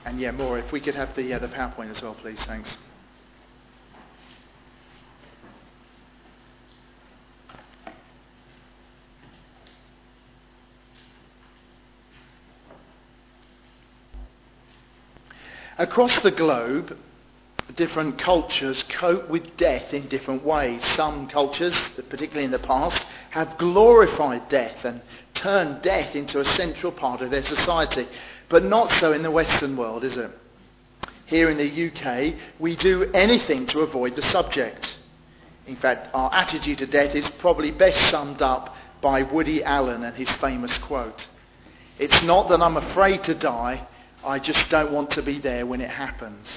And yeah, more, if we could have the PowerPoint as well, please. Thanks. Across the globe, different cultures cope with death in different ways. Some cultures, particularly in the past, have glorified death and turned death into a central part of their society. But not so in the Western world, is it? Here in the UK, we do anything to avoid the subject. In fact, our attitude to death is probably best summed up by Woody Allen and his famous quote. "It's not that I'm afraid to die, I just don't want to be there when it happens."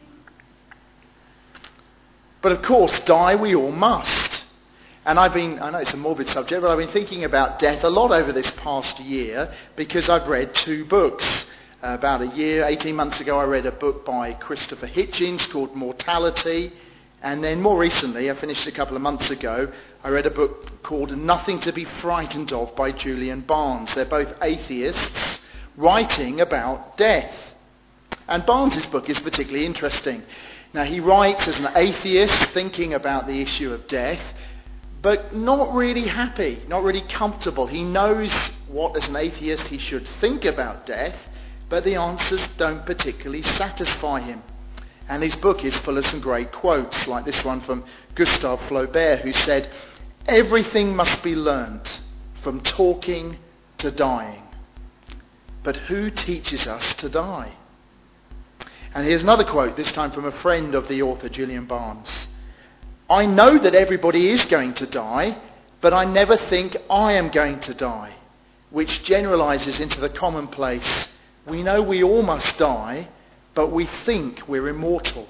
But of course, die we all must. And I know it's a morbid subject, but I've been thinking about death a lot over this past year because I've read 2 books. About a year, 18 months ago, I read a book by Christopher Hitchens called Mortality. And then more recently, I finished a couple of months ago, I read a book called Nothing to be Frightened of by Julian Barnes. They're both atheists writing about death. And Barnes' book is particularly interesting. Now, he writes as an atheist, thinking about the issue of death, but not really happy, not really comfortable. He knows what, as an atheist, he should think about death, but the answers don't particularly satisfy him. And his book is full of some great quotes, like this one from Gustave Flaubert, who said, "Everything must be learnt, from talking to dying. But who teaches us to die?" And here's another quote, this time from a friend of the author, Julian Barnes. "I know that everybody is going to die, but I never think I am going to die," which generalises into the commonplace, we know we all must die, but we think we're immortal.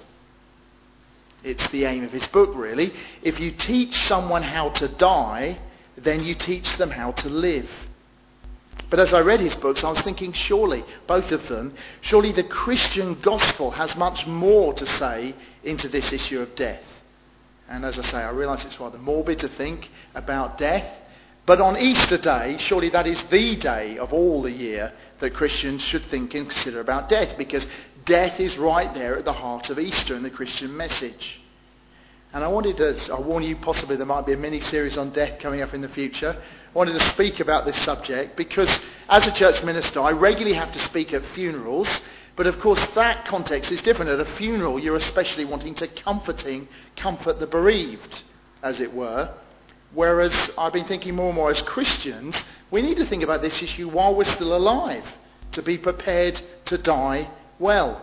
It's the aim of his book, really. If you teach someone how to die, then you teach them how to live. But as I read his books, I was thinking, surely, both of them, surely the Christian gospel has much more to say into this issue of death. And as I say, I realise it's rather morbid to think about death. But on Easter Day, surely that is the day of all the year that Christians should think and consider about death, because death is right there at the heart of Easter and the Christian message. And I warn you, possibly there might be a mini-series on death coming up in the future. I wanted to speak about this subject because as a church minister, I regularly have to speak at funerals. But of course, that context is different. At a funeral, you're especially wanting to comfort the bereaved, as it were. Whereas I've been thinking more and more as Christians, we need to think about this issue while we're still alive, to be prepared to die well.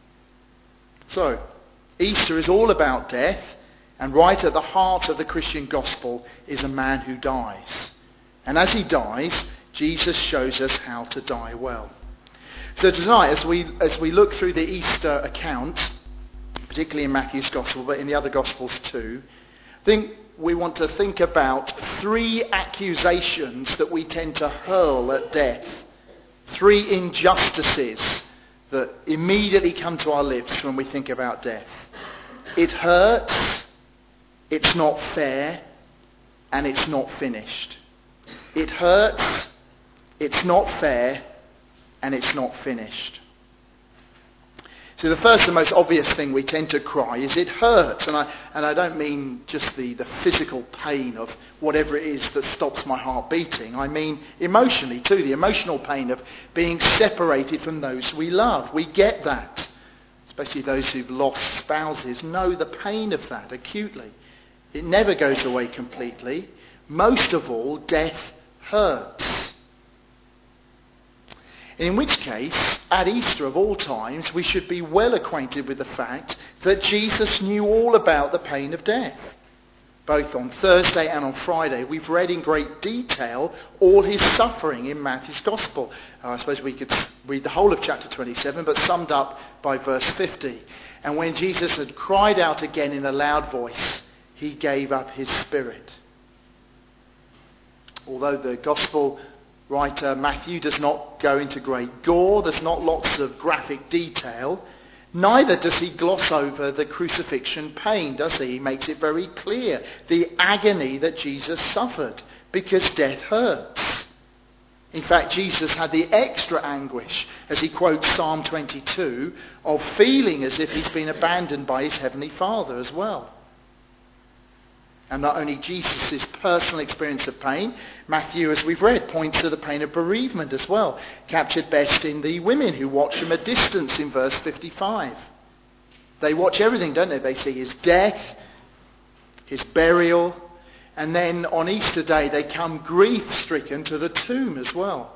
So, Easter is all about death, and right at the heart of the Christian gospel is a man who dies. And as he dies, Jesus shows us how to die well. So tonight, as we look through the Easter account, particularly in Matthew's gospel, but in the other gospels too, I think we want to think about 3 accusations that we tend to hurl at death. 3 injustices that immediately come to our lips when we think about death. It hurts, it's not fair, and it's not finished. It hurts, it's not fair, and it's not finished. So the first and most obvious thing we tend to cry is it hurts. And I don't mean just the physical pain of whatever it is that stops my heart beating. I mean emotionally too, the emotional pain of being separated from those we love. We get that. Especially those who've lost spouses know the pain of that acutely. It never goes away completely. Most of all, death hurts. In which case, at Easter of all times, we should be well acquainted with the fact that Jesus knew all about the pain of death. Both on Thursday and on Friday, we've read in great detail all his suffering in Matthew's Gospel. I suppose we could read the whole of chapter 27, but summed up by verse 50. And when Jesus had cried out again in a loud voice, he gave up his spirit. Although the Gospel writer Matthew does not go into great gore, there's not lots of graphic detail, neither does he gloss over the crucifixion pain, does he? He makes it very clear, the agony that Jesus suffered, because death hurts. In fact, Jesus had the extra anguish, as he quotes Psalm 22, of feeling as if he's been abandoned by his heavenly Father as well. And not only Jesus' personal experience of pain, Matthew, as we've read, points to the pain of bereavement as well, captured best in the women who watch from a distance in verse 55. They watch everything, don't they? They see his death, his burial, and then on Easter Day they come grief-stricken to the tomb as well.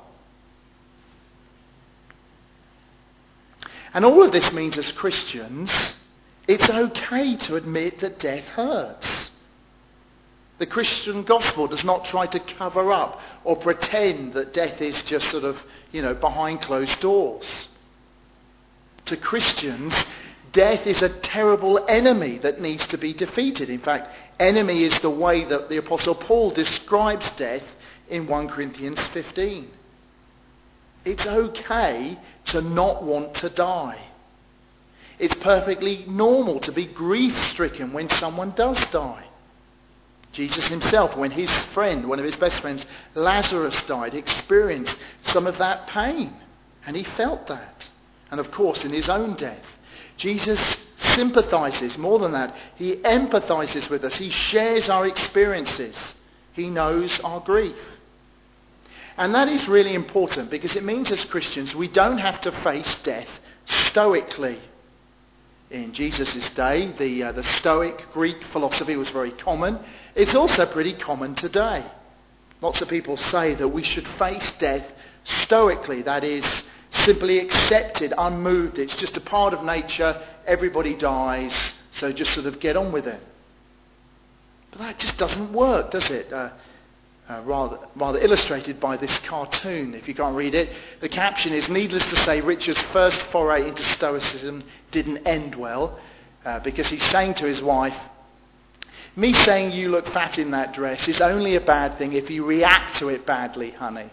And all of this means as Christians, it's okay to admit that death hurts. The Christian gospel does not try to cover up or pretend that death is just sort of, behind closed doors. To Christians, death is a terrible enemy that needs to be defeated. In fact, enemy is the way that the Apostle Paul describes death in 1 Corinthians 15. It's okay to not want to die. It's perfectly normal to be grief-stricken when someone does die. Jesus himself, when his friend, one of his best friends, Lazarus died, experienced some of that pain. And he felt that. And of course, in his own death, Jesus sympathizes, more than that, he empathizes with us. He shares our experiences. He knows our grief. And that is really important because it means as Christians we don't have to face death stoically. In Jesus' day, the Stoic Greek philosophy was very common. It's also pretty common today. Lots of people say that we should face death stoically, that is, simply accepted, unmoved. It's just a part of nature. Everybody dies, so just sort of get on with it. But that just doesn't work, does it? Rather illustrated by this cartoon. If you can't read it, the caption is, needless to say, Richard's first foray into Stoicism didn't end well, because he's saying to his wife, me saying you look fat in that dress is only a bad thing if you react to it badly, honey.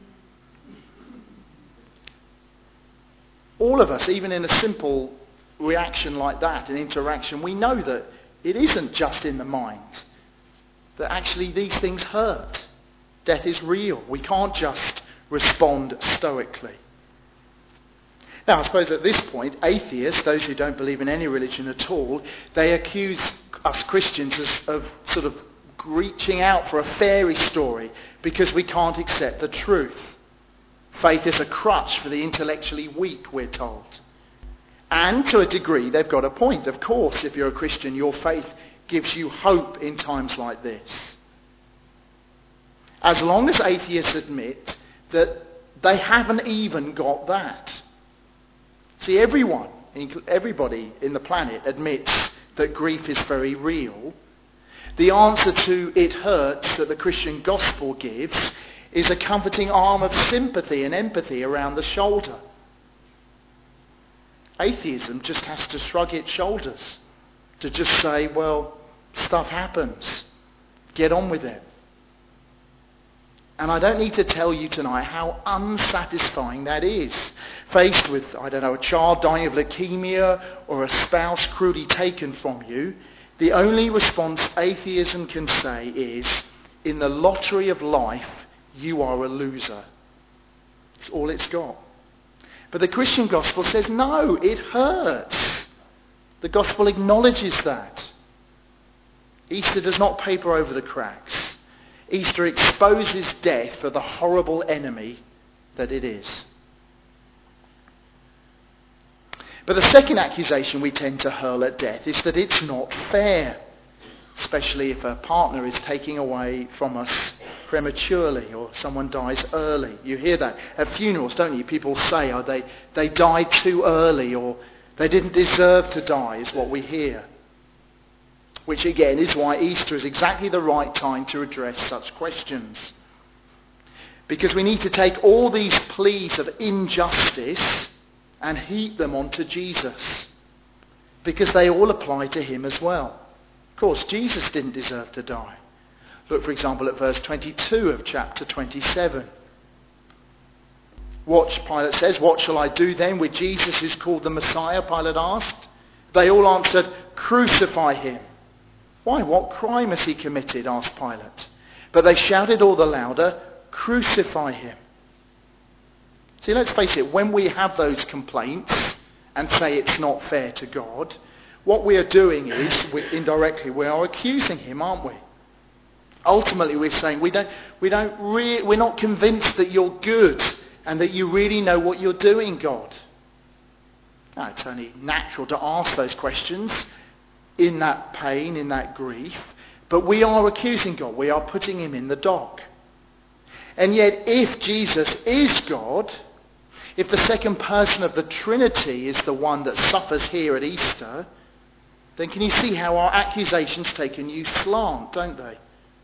All of us, even in a simple reaction like that, an interaction, we know that it isn't just in the mind, that actually these things hurt. Death is real. We can't just respond stoically. Now, I suppose at this point, atheists, those who don't believe in any religion at all, they accuse us Christians of sort of reaching out for a fairy story because we can't accept the truth. Faith is a crutch for the intellectually weak, we're told. And to a degree, they've got a point. Of course, if you're a Christian, your faith gives you hope in times like this. As long as atheists admit that they haven't even got that. See, everybody in the planet admits that grief is very real. The answer to it hurts that the Christian gospel gives is a comforting arm of sympathy and empathy around the shoulder. Atheism just has to shrug its shoulders, to just say, well, stuff happens. Get on with it. And I don't need to tell you tonight how unsatisfying that is. Faced with, a child dying of leukemia or a spouse crudely taken from you, the only response atheism can say is, in the lottery of life, you are a loser. It's all it's got. But the Christian gospel says, no, it hurts. The gospel acknowledges that. Easter does not paper over the cracks. Easter exposes death for the horrible enemy that it is. But the second accusation we tend to hurl at death is that it's not fair, especially if a partner is taking away from us prematurely or someone dies early. You hear that at funerals, don't you? People say, they died too early or they didn't deserve to die, is what we hear. Which again is why Easter is exactly the right time to address such questions. Because we need to take all these pleas of injustice and heap them onto Jesus. Because they all apply to him as well. Of course, Jesus didn't deserve to die. Look, for example, at verse 22 of chapter 27. Pilate says, what shall I do then with Jesus who's called the Messiah? Pilate asked. They all answered, crucify him. Why, what crime has he committed? Asked Pilate. But they shouted all the louder, crucify him. See, let's face it, when we have those complaints and say it's not fair to God, what we are doing is, indirectly, we are accusing him, aren't we? Ultimately, we're saying we're not convinced that you're good and that you really know what you're doing, God. Now, it's only natural to ask those questions in that pain, in that grief, but we are accusing God. We are putting him in the dock. And yet, if Jesus is God, if the second person of the Trinity is the one that suffers here at Easter, then can you see how our accusations take a new slant, don't they?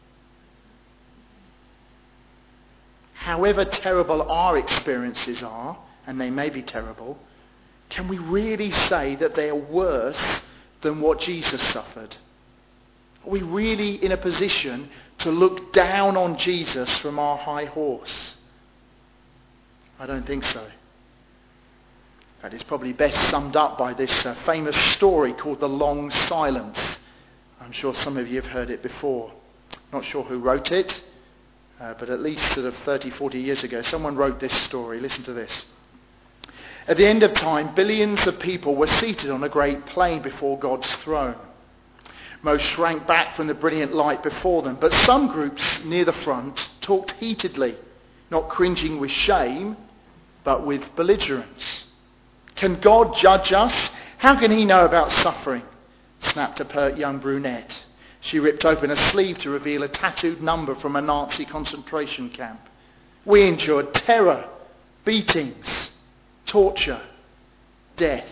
However terrible our experiences are, and they may be terrible, can we really say that they are worse than what Jesus suffered? Are we really in a position to look down on Jesus from our high horse? I don't think so. That is probably best summed up by this famous story called The Long Silence. I'm sure some of you have heard it before. Not sure who wrote it, but at least sort of 30, 40 years ago, someone wrote this story. Listen to this. At the end of time, billions of people were seated on a great plain before God's throne. Most shrank back from the brilliant light before them, but some groups near the front talked heatedly, not cringing with shame, but with belligerence. Can God judge us? How can he know about suffering? Snapped a pert young brunette. She ripped open a sleeve to reveal a tattooed number from a Nazi concentration camp. We endured terror, beatings, torture, death.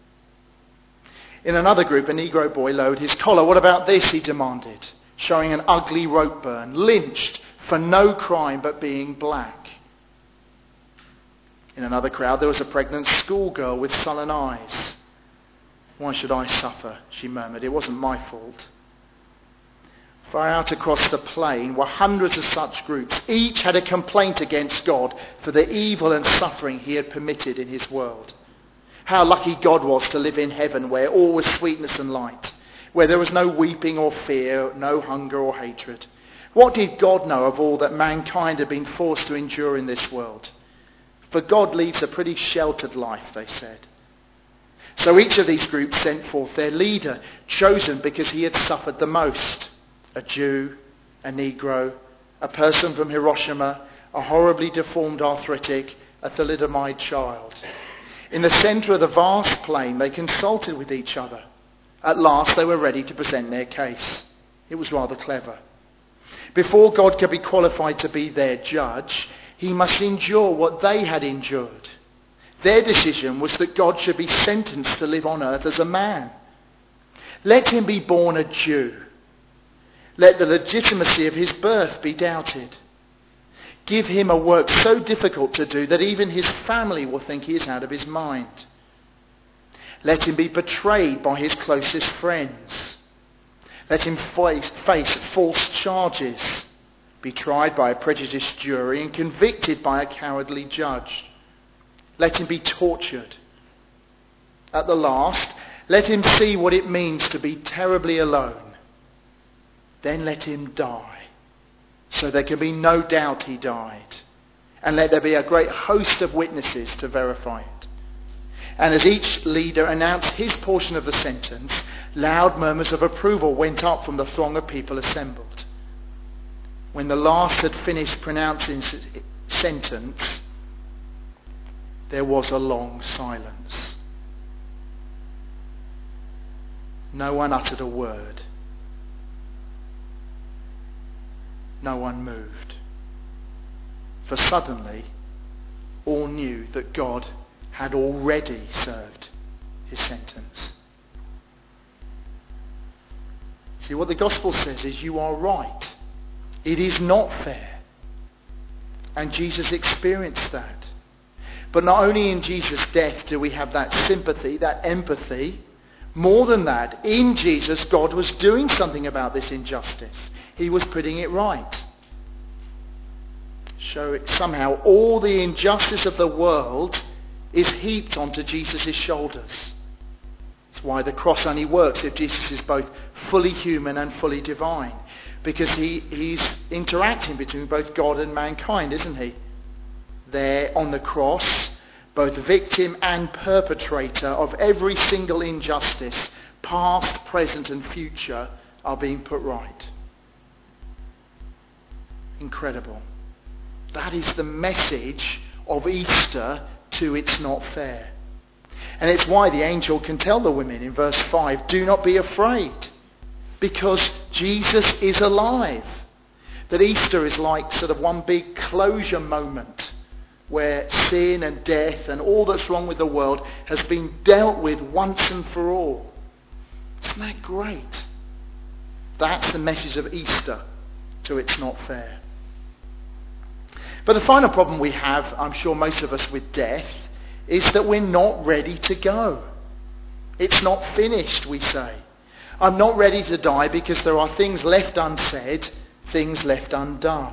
In another group, a Negro boy lowered his collar. What about this, he demanded, showing an ugly rope burn, lynched for no crime but being black. In another crowd, there was a pregnant schoolgirl with sullen eyes. Why should I suffer? She murmured. It wasn't my fault. Far out across the plain were hundreds of such groups. Each had a complaint against God for the evil and suffering he had permitted in his world. How lucky God was to live in heaven where all was sweetness and light, where there was no weeping or fear, no hunger or hatred. What did God know of all that mankind had been forced to endure in this world? For God leads a pretty sheltered life, they said. So each of these groups sent forth their leader, chosen because he had suffered the most. A Jew, a Negro, a person from Hiroshima, a horribly deformed arthritic, a thalidomide child. In the centre of the vast plain, they consulted with each other. At last, they were ready to present their case. It was rather clever. Before God could be qualified to be their judge, he must endure what they had endured. Their decision was that God should be sentenced to live on earth as a man. Let him be born a Jew. Let the legitimacy of his birth be doubted. Give him a work so difficult to do that even his family will think he is out of his mind. Let him be betrayed by his closest friends. Let him face false charges, be tried by a prejudiced jury and convicted by a cowardly judge. Let him be tortured. At the last, let him see what it means to be terribly alone. Then let him die, so there can be no doubt he died. And let there be a great host of witnesses to verify it. And as each leader announced his portion of the sentence, loud murmurs of approval went up from the throng of people assembled. When the last had finished pronouncing sentence, there was a long silence. No one uttered a word. No one moved. For suddenly, all knew that God had already served his sentence. See, what the gospel says is you are right. It is not fair. And Jesus experienced that. But not only in Jesus' death do we have that sympathy, that empathy. More than that, in Jesus, God was doing something about this injustice. He was putting it right. So somehow all the injustice of the world is heaped onto Jesus' shoulders. That's why the cross only works if Jesus is both fully human and fully divine. Because he's interacting between both God and mankind, isn't he? there on the cross, both victim and perpetrator of every single injustice, past, present and future, are being put right. Incredible. That is the message of Easter to It's Not Fair. And it's why the angel can tell the women in verse 5, do not be afraid, because Jesus is alive. That Easter is like sort of one big closure moment where sin and death and all that's wrong with the world has been dealt with once and for all. Isn't that great? That's the message of Easter to It's Not Fair. But the final problem we have, I'm sure most of us, with death is that we're not ready to go. It's not finished, we say. I'm not ready to die because there are things left unsaid, things left undone.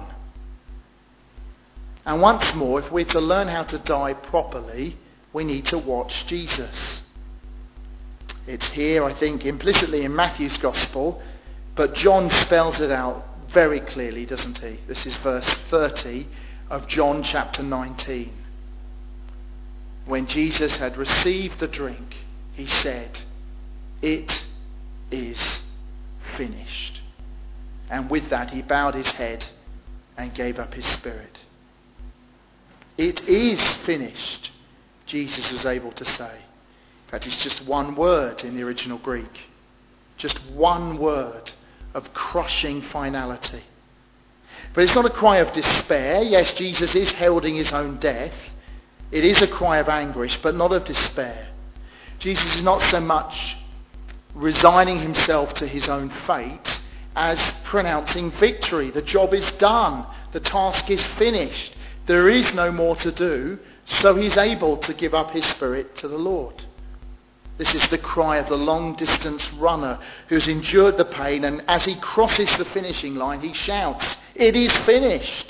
And once more, if we're to learn how to die properly, we need to watch Jesus. It's here, I think, implicitly in Matthew's Gospel, but John spells it out very clearly, doesn't he? This is verse 30 of John chapter 19. When Jesus had received the drink, he said, "It is finished." And with that he bowed his head and gave up his spirit. It is finished, Jesus was able to say. In fact, it's just one word in the original Greek. Just one word of crushing finality. But it's not a cry of despair. Yes, Jesus is heralding his own death. It is a cry of anguish, but not of despair. Jesus is not so much resigning himself to his own fate as pronouncing victory. The job is done. The task is finished. There is no more to do, so he's able to give up his spirit to the Lord. This is the cry of the long-distance runner who's endured the pain, and as he crosses the finishing line, he shouts, "It is finished!"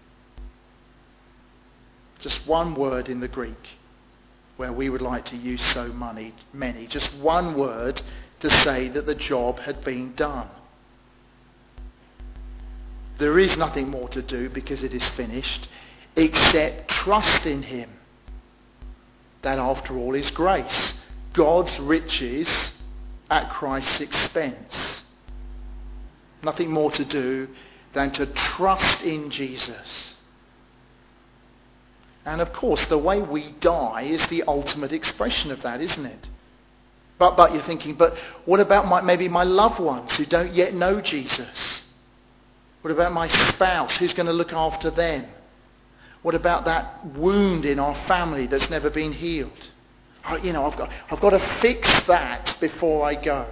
Just one word in the Greek, where we would like to use so many. Just one word to say that the job had been done. There is nothing more to do because it is finished, except trust in him. That, after all, is grace. God's riches at Christ's expense. Nothing more to do than to trust in Jesus. And of course, the way we die is the ultimate expression of that, isn't it? But you're thinking, but what about maybe my loved ones who don't yet know Jesus? What about my spouse? Who's going to look after them? What about that wound in our family that's never been healed? I've got to fix that before I go.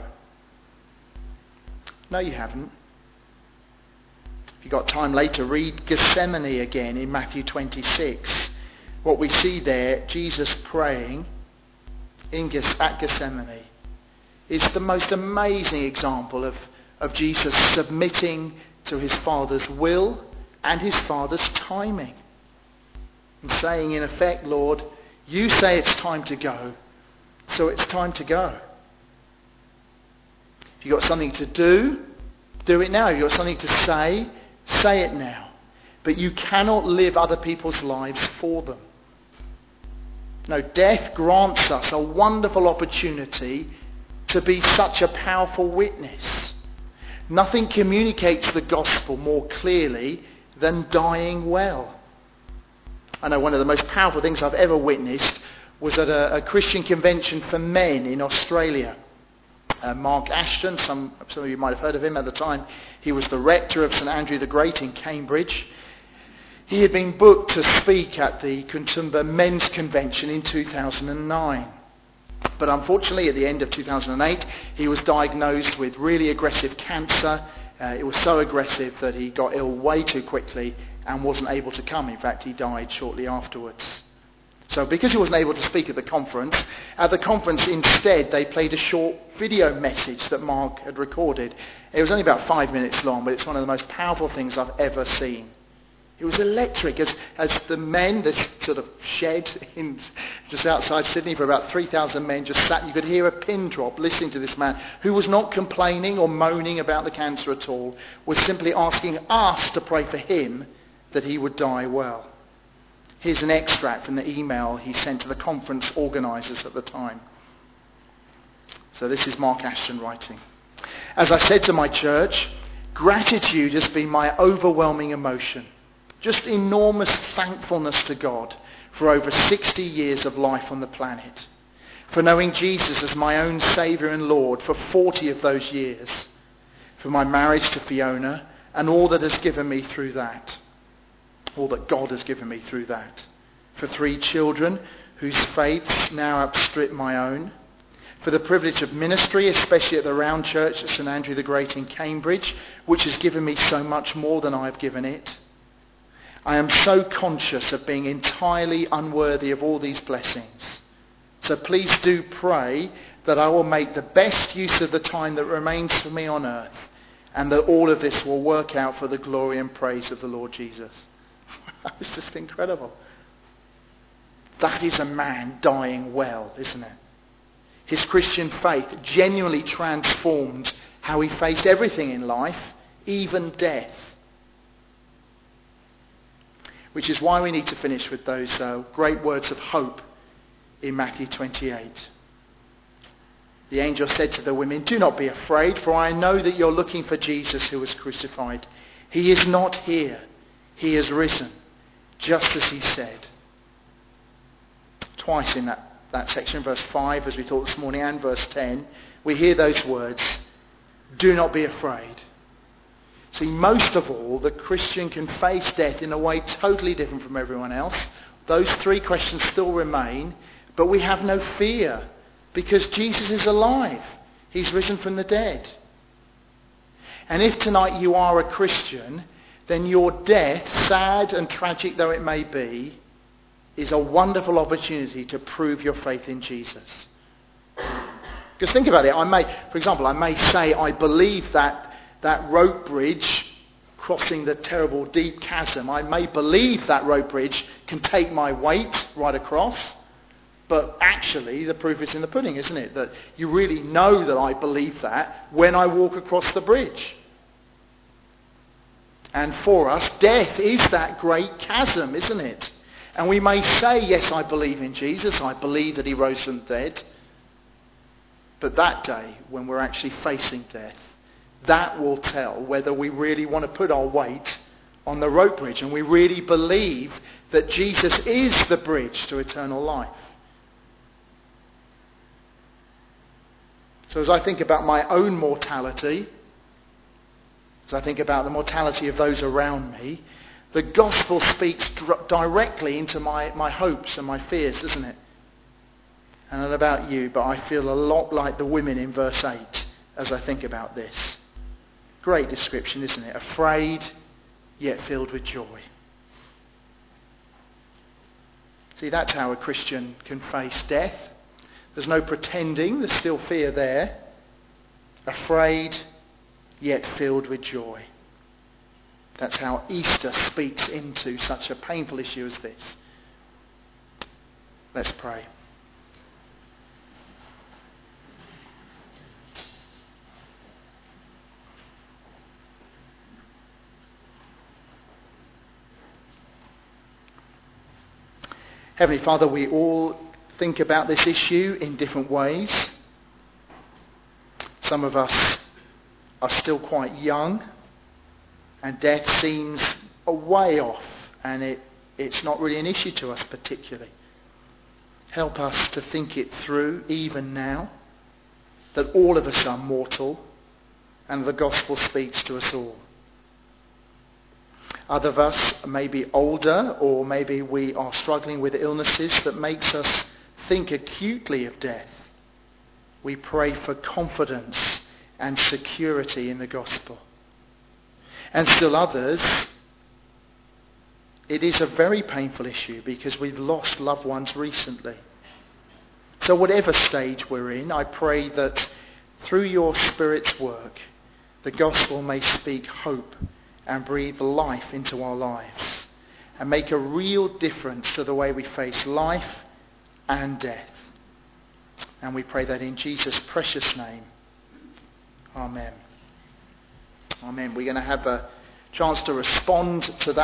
No, you haven't. If you've got time later, read Gethsemane again in Matthew 26. What we see there, Jesus praying at Gethsemane, is the most amazing example of Jesus submitting to his Father's will and his Father's timing. And saying, in effect, Lord, you say it's time to go, so it's time to go. If you've got something to do it now. If you've got something to say it now. But you cannot live other people's lives for them. No, death grants us a wonderful opportunity to be such a powerful witness. Nothing communicates the gospel more clearly than dying well. I know one of the most powerful things I've ever witnessed was at a Christian convention for men in Australia. Mark Ashton, some of you might have heard of him at the time. He was the rector of St Andrew the Great in Cambridge. He had been booked to speak at the Katoomba Men's Convention in 2009. But unfortunately, at the end of 2008, he was diagnosed with really aggressive cancer. It was so aggressive that he got ill way too quickly and wasn't able to come. In fact, he died shortly afterwards. So because he wasn't able to speak at the conference instead they played a short video message that Mark had recorded. It was only about 5 minutes long, but it's one of the most powerful things I've ever seen. It was electric as the men, this sort of shed just outside Sydney for about 3,000 men just sat. You could hear a pin drop listening to this man who was not complaining or moaning about the cancer at all, was simply asking us to pray for him that he would die well. Here's an extract from the email he sent to the conference organisers at the time. So this is Mark Ashton writing. As I said to my church, gratitude has been my overwhelming emotion. Just enormous thankfulness to God for over 60 years of life on the planet. For knowing Jesus as my own Saviour and Lord for 40 of those years. For my marriage to Fiona and all that has given me through that. All that God has given me through that. For 3 children whose faiths now outstrip my own. For the privilege of ministry, especially at the Round Church at St Andrew the Great in Cambridge, which has given me so much more than I have given it. I am so conscious of being entirely unworthy of all these blessings. So please do pray that I will make the best use of the time that remains for me on earth, and that all of this will work out for the glory and praise of the Lord Jesus. It's just incredible. That is a man dying well, isn't it? His Christian faith genuinely transformed how he faced everything in life, even death. Which is why we need to finish with those great words of hope in Matthew 28. The angel said to the women, "Do not be afraid, for I know that you're looking for Jesus who was crucified. He is not here. He is risen, just as he said." Twice in that section, verse 5, as we thought this morning, and verse 10, we hear those words, "Do not be afraid." See, most of all, the Christian can face death in a way totally different from everyone else. Those 3 questions still remain, but we have no fear because Jesus is alive. He's risen from the dead. And if tonight you are a Christian, then your death, sad and tragic though it may be, is a wonderful opportunity to prove your faith in Jesus. Because think about it, for example, I may say I believe that rope bridge crossing the terrible deep chasm, I may believe that rope bridge can take my weight right across, but actually the proof is in the pudding, isn't it? That you really know that I believe that when I walk across the bridge. And for us, death is that great chasm, isn't it? And we may say, yes, I believe in Jesus, I believe that he rose from the dead. But that day, when we're actually facing death, that will tell whether we really want to put our weight on the rope bridge and we really believe that Jesus is the bridge to eternal life. So as I think about my own mortality, as I think about the mortality of those around me, the gospel speaks directly into my hopes and my fears, doesn't it? And I don't know about you, but I feel a lot like the women in verse 8 as I think about this. Great description, isn't it? Afraid, yet filled with joy. See, that's how a Christian can face death. There's no pretending, there's still fear there. Afraid, yet filled with joy. That's how Easter speaks into such a painful issue as this. Let's pray. Heavenly Father, we all think about this issue in different ways. Some of us are still quite young, and death seems a way off, and it's not really an issue to us particularly. Help us to think it through even now, that all of us are mortal, and the gospel speaks to us all. Other of us may be older, or maybe we are struggling with illnesses that makes us think acutely of death. We pray for confidence and security in the gospel. And still others, it is a very painful issue because we've lost loved ones recently. So whatever stage we're in, I pray that through your Spirit's work, the gospel may speak hope and breathe life into our lives and make a real difference to the way we face life and death. And we pray that in Jesus' precious name. Amen. Amen. We're going to have a chance to respond to that.